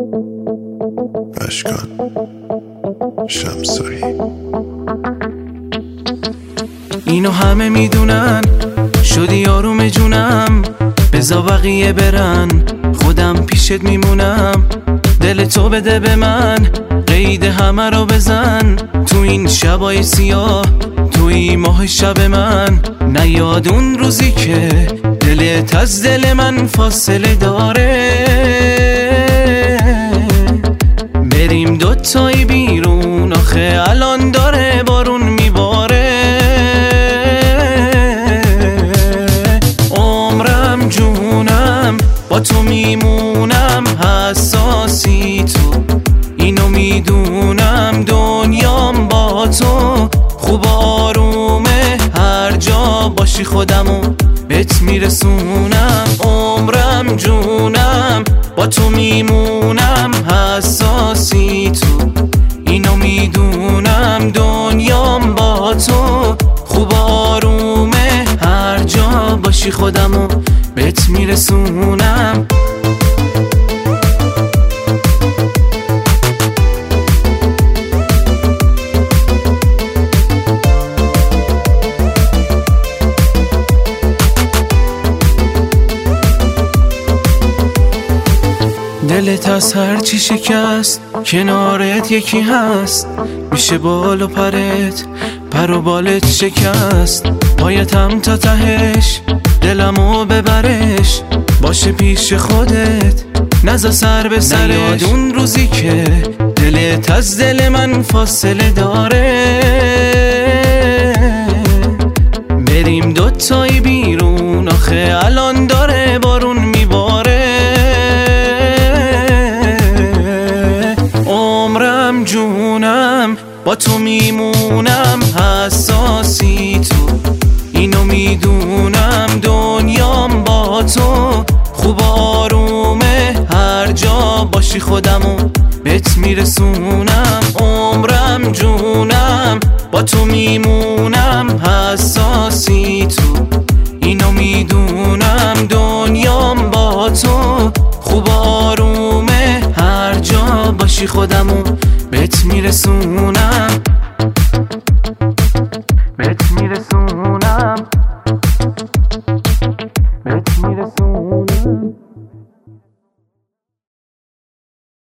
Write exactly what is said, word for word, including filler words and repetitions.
اشکان شمسایی. اینو همه میدونن، شدی آروم جونم، بزا بقیه برن، خودم پیشت میمونم. دل تو بده به من، قید همه رو بزن. تو این شبای سیاه، توی ماه شب من، نیاد اون روزی که دلت از دل من فاصله داره. بریم دوتایی بیرون، آخه الان داره بارون میباره. عمرم جونم با تو میمونم، حساسی تو اینو میدونم. دنیام با تو خوب آرومه، هر جا باشی خودمو بهت میرسونم. عمرم جونم با تو میمونم، حساسی تو اینو میدونم. دنیام با تو خوب آرومه، هر جا باشی خودمو بهت میرسونم. دلت از هر چی شکست، کنارت یکی هست. میشه بال و پرت، پر و بالت شکست. پایتم تا تهش، دلمو ببرش، باشه پیش خودت، نزا سر به سرش. نیاد اون روزی که دلت از دل من فاصله داره. بریم دوتایی بیرون، آخه الان داره بارون میباره. عمرم جونم با تو میمونم، حساسی تو اینو میدونم. دنیام با تو خوب آرومه، هر جا باشی خودمو بهت میرسونم. عمرم جونم با تو میمونم، حساسی تو اینو میدونم. دنیام با تو خوب آرومه، هر جا باشی خودمو بهت میرسونم.